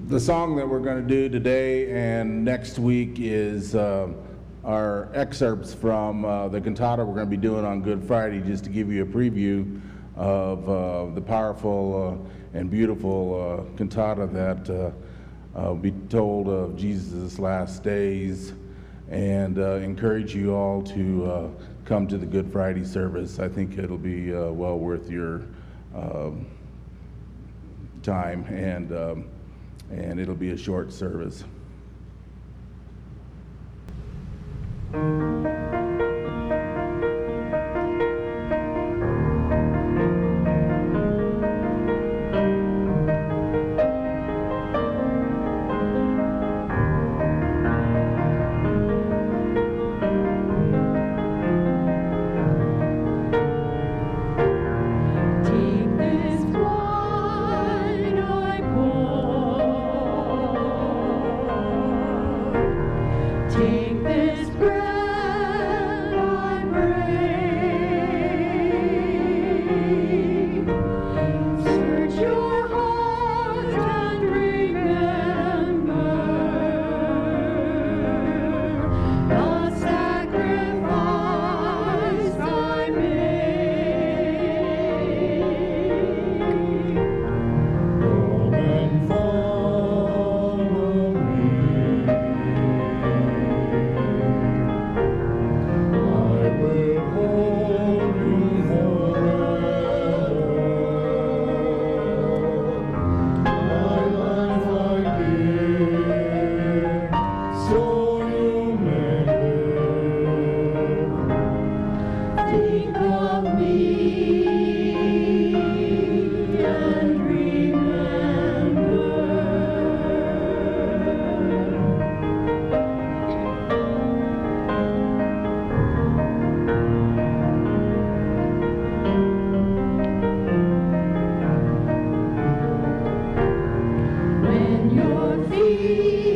The song that we're going to do today and next week is our excerpts from the cantata we're going to be doing on Good Friday, just to give you a preview of the powerful and beautiful cantata that will be told of Jesus' last days, and encourage you all to come to the Good Friday service. I think it'll be well worth your time, and it'll be a short service. When your feet